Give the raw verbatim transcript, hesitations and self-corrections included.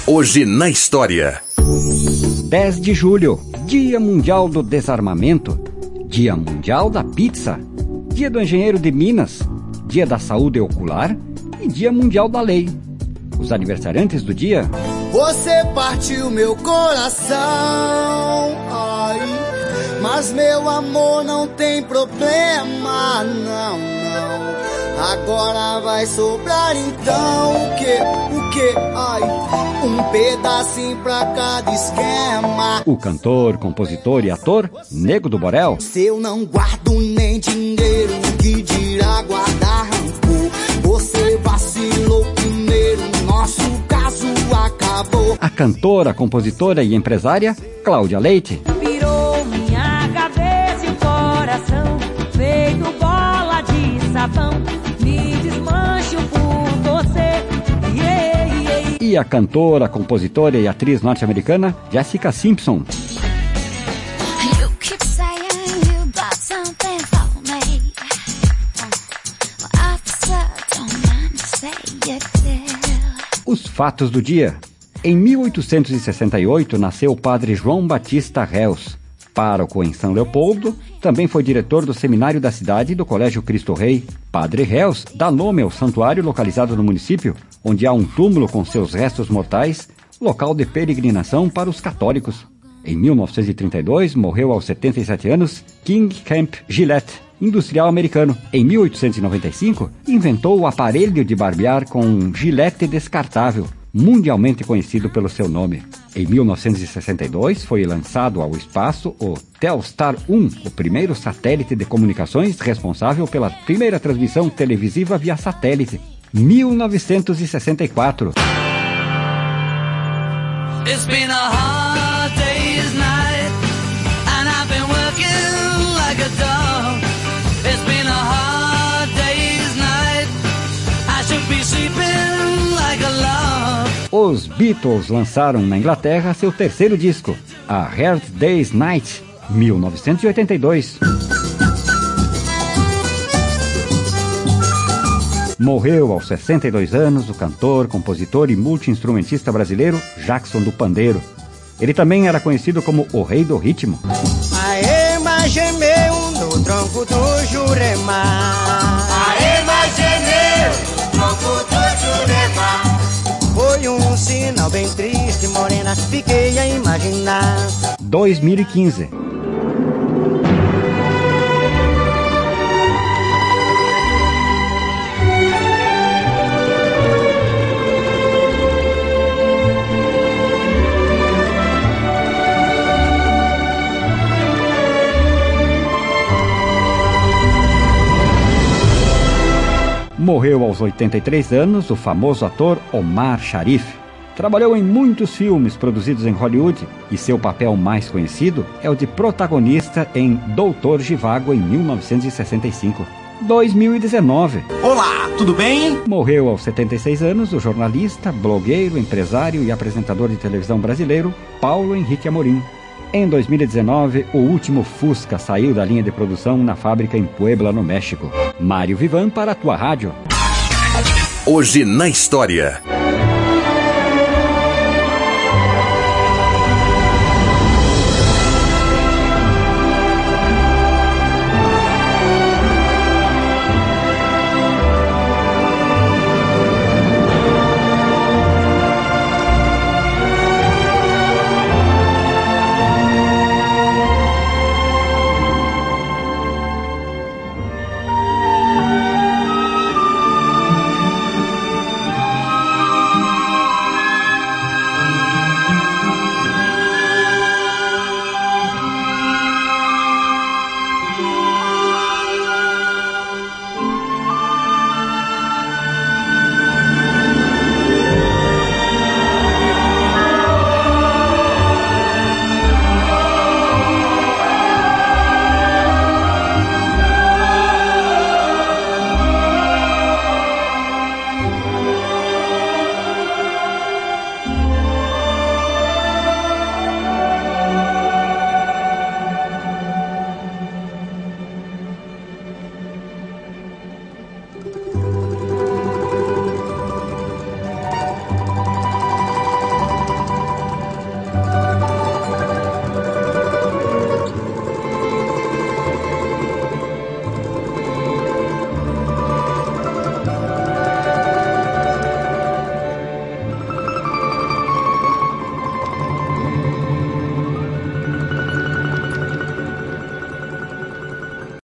Hoje na história. dez de julho, Dia Mundial do Desarmamento, Dia Mundial da Pizza, Dia do Engenheiro de Minas, Dia da Saúde Ocular e Dia Mundial da Lei. Os aniversariantes do dia: você partiu meu coração, ai, mas meu amor não tem problema, não, não. Agora vai sobrar então o que, o que, ai, um pedacinho pra cada esquema. O cantor, compositor e ator Nego do Borel. Se eu não guardo nem dinheiro, que dirá guardar rancor? Você vacilou primeiro, nosso caso acabou. A cantora, compositora e empresária Cláudia Leite. Virou minha cabeça e o coração, feito bola de sabão, me desmancho por você. Yeah, yeah. E a cantora, compositora e atriz norte-americana Jessica Simpson. Os fatos do dia. Em mil oitocentos e sessenta e oito, nasceu o padre João Batista Reus. Pároco em São Leopoldo, também foi diretor do seminário da cidade e do Colégio Cristo Rei. Padre Reus dá nome ao santuário localizado no município, onde há um túmulo com seus restos mortais, local de peregrinação para os católicos. Em mil novecentos e trinta e dois, morreu aos setenta e sete anos King Camp Gillette, industrial americano. Em mil oitocentos e noventa e cinco, inventou o aparelho de barbear com gilete descartável, mundialmente conhecido pelo seu nome. Em mil novecentos e sessenta e dois, foi lançado ao espaço o Telstar um, o primeiro satélite de comunicações responsável pela primeira transmissão televisiva via satélite. mil novecentos e sessenta e quatro. It's been a hard day's night, and I've been working like a dog. It's been a hard day's night, I should be sleeping like a log. Os Beatles lançaram na Inglaterra seu terceiro disco, A Hard Day's Night, mil novecentos e oitenta e dois. Morreu aos sessenta e dois anos o cantor, compositor e multi-instrumentista brasileiro Jackson do Pandeiro. Ele também era conhecido como o Rei do Ritmo. Aê, mas gemeu no tronco do Jurema. Aê, mas gemeu no tronco do Jurema. Foi um sinal bem triste, morena, fiquei a imaginar. dois mil e quinze. Morreu aos oitenta e três anos o famoso ator Omar Sharif. Trabalhou em muitos filmes produzidos em Hollywood e seu papel mais conhecido é o de protagonista em Doutor Zhivago em mil novecentos e sessenta e cinco. dois mil e dezenove. Olá, tudo bem? Morreu aos setenta e seis anos o jornalista, blogueiro, empresário e apresentador de televisão brasileiro Paulo Henrique Amorim. Em dois mil e dezenove, o último Fusca saiu da linha de produção na fábrica em Puebla, no México. Mário Vivan para a tua rádio. Hoje na história.